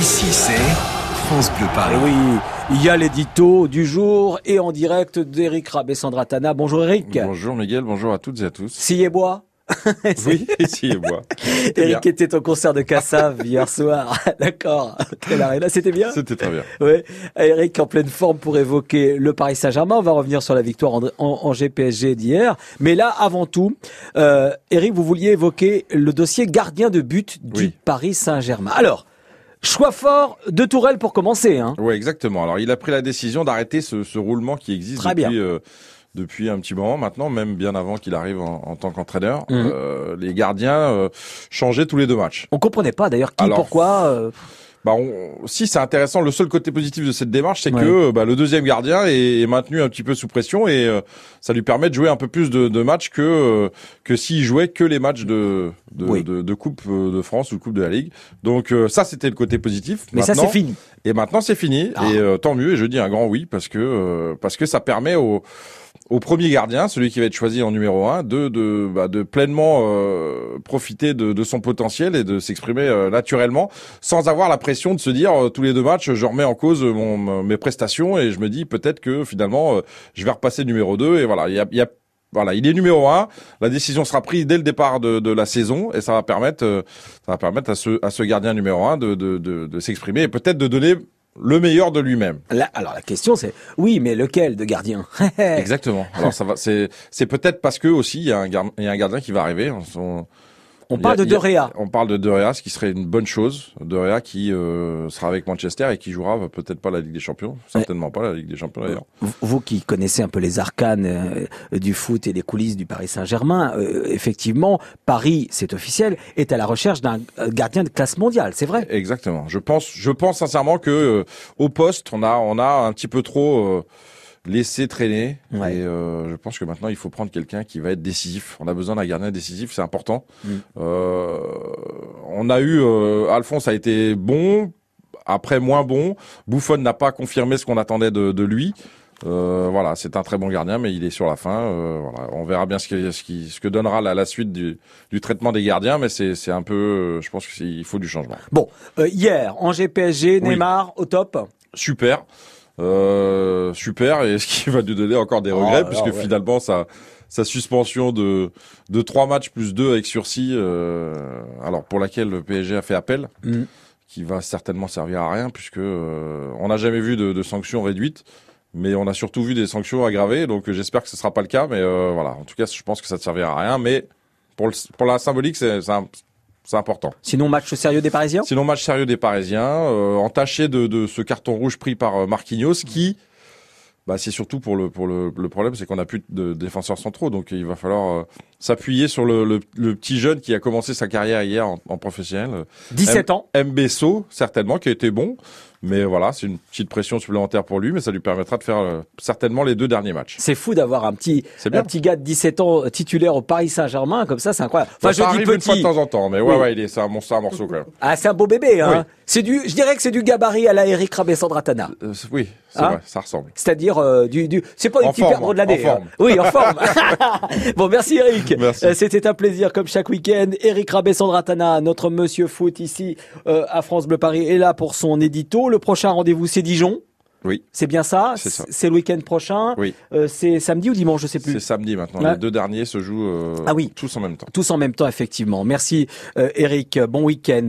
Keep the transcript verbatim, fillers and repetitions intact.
Ici, c'est France Bleu Paris. Et oui, il y a l'édito du jour et en direct d'Éric Rabessandratana. Bonjour Éric. Bonjour Miguel, bonjour à toutes et à tous. Sillé-Bois. Oui, Sillé-Bois. Éric était au concert de Kassav hier soir. D'accord. Quelle arène. C'était bien? C'était très bien. Oui. Éric en pleine forme pour évoquer le Paris Saint-Germain. On va revenir sur la victoire en, en, en G P S G d'hier. Mais là, avant tout, euh, Éric, vous vouliez évoquer le dossier gardien de but du Oui. Paris Saint-Germain. Alors, choix fort de Tourelle pour commencer. Hein. Oui, exactement. Alors, il a pris la décision d'arrêter ce, ce roulement qui existe Très depuis, bien. euh, depuis un petit moment maintenant, même bien avant qu'il arrive en, en tant qu'entraîneur. Mhm. Euh, les gardiens euh, changeaient tous les deux matchs. On comprenait pas d'ailleurs qui, Alors, pourquoi. Euh... Bah, on, si c'est intéressant, le seul côté positif de cette démarche, c'est Ouais. que bah, le deuxième gardien est, est maintenu un petit peu sous pression et euh, ça lui permet de jouer un peu plus de, de matchs que euh, que s'il jouait que les matchs de de, Oui. de, de Coupe de France ou de Coupe de la Ligue. Donc euh, ça, c'était le côté positif. Mais ça, Maintenant- c'est fini. Et maintenant, c'est fini. Ah. Et euh, tant mieux. Et je dis un grand oui parce que euh, parce que ça permet au au premier gardien, celui qui va être choisi en numéro un, de de bah, de pleinement euh, profiter de, de son potentiel et de s'exprimer euh, naturellement, sans avoir la pression de se dire euh, tous les deux matchs, je remets en cause mon mes prestations et je me dis peut-être que finalement euh, je vais repasser numéro deux et voilà, il y a, il y a voilà, il est numéro un. La décision sera prise dès le départ de, de la saison et ça va permettre, euh, ça va permettre à ce à ce gardien numéro un de de de, de s'exprimer et peut-être de donner le meilleur de lui-même. Là, alors la question c'est, oui, mais lequel de gardien? Exactement. Alors ça va, c'est c'est peut-être parce que aussi il y a un gar- il y a un gardien qui va arriver. On, On il y a- parle de il y a- De Réa. On parle de De Réa, ce qui serait une bonne chose. De Réa qui euh, sera avec Manchester et qui jouera peut-être pas la Ligue des Champions, certainement pas la Ligue des Champions d'ailleurs. Vous- Vous qui connaissez un peu les arcanes euh, du foot et les coulisses du Paris Saint-Germain, euh, effectivement, Paris, c'est officiel, est à la recherche d'un euh, gardien de classe mondiale, c'est vrai? Exactement. Je pense, je pense sincèrement que euh, au poste, on a on a un petit peu trop euh, laissé traîner. Ouais. Et euh, je pense que maintenant, il faut prendre quelqu'un qui va être décisif. On a besoin d'un gardien décisif, c'est important. Mm. Euh, on a eu euh, Alphonse a été bon, après moins bon. Buffon n'a pas confirmé ce qu'on attendait de, de lui. Euh, voilà, c'est un très bon gardien, mais il est sur la fin. Euh, voilà, on verra bien ce que ce, qui, ce que donnera la, la suite du, du traitement des gardiens, mais c'est c'est un peu, euh, je pense qu'il faut du changement. Bon, euh, hier, en G P S G, Oui. Neymar, au top. Super, euh, super, et ce qui va nous donner encore des Oh, regrets, alors, puisque ouais. finalement sa sa suspension de de trois matchs plus deux avec sursis, euh, alors pour laquelle le P S G a fait appel, Mm. qui va certainement servir à rien, puisque euh, on n'a jamais vu de, de sanctions réduites. Mais on a surtout vu des sanctions aggravées, donc euh, j'espère que ce sera pas le cas. Mais euh, voilà, en tout cas, je pense que ça ne servira à rien. Mais pour, le, pour la symbolique, c'est c'est un- c'est important. Sinon, match sérieux des Parisiens? Sinon, match sérieux des Parisiens, euh, entaché de, de ce carton rouge pris par euh, Marquinhos, qui, bah, c'est surtout pour le pour le, le problème, c'est qu'on n'a plus de défenseurs centraux, donc il va falloir euh, s'appuyer sur le, le, le petit jeune qui a commencé sa carrière hier en, en professionnel. dix-sept ans. Mbesso, certainement, qui a été bon. Mais voilà, c'est une petite pression supplémentaire pour lui, mais ça lui permettra de faire euh, certainement les deux derniers matchs. C'est fou d'avoir un petit, C'est bien. un petit gars de dix-sept ans titulaire au Paris Saint-Germain, comme ça, c'est incroyable. Enfin, Ça je dis arrive une fois de petit. temps en temps, mais ouais, Oui. ouais, il est, c'est un monstre, un morceau quand même. Ah, c'est un beau bébé, hein. Oui. C'est du, je dirais que c'est du gabarit à la Éric Rabessandratana. Euh, c'est- oui, c'est Hein vrai, ça ressemble. C'est-à-dire euh, du, du, c'est pas une En petite forme, perdre de l'année. en forme. hein. Oui, en forme. Bon, merci Eric. Merci. Euh, C'était un plaisir comme chaque week-end. Eric Rabessandratana, notre monsieur foot ici euh, à France Bleu Paris, est là pour son édito. Le prochain rendez-vous, c'est Dijon. Oui, C'est bien ça. C'est ça. C'est le week-end prochain. oui. Euh, c'est samedi ou dimanche, je sais plus. C'est samedi maintenant. Ouais. Les deux derniers se jouent euh, Ah oui. tous en même temps. Tous en même temps, effectivement. Merci euh, Eric. Bon week-end.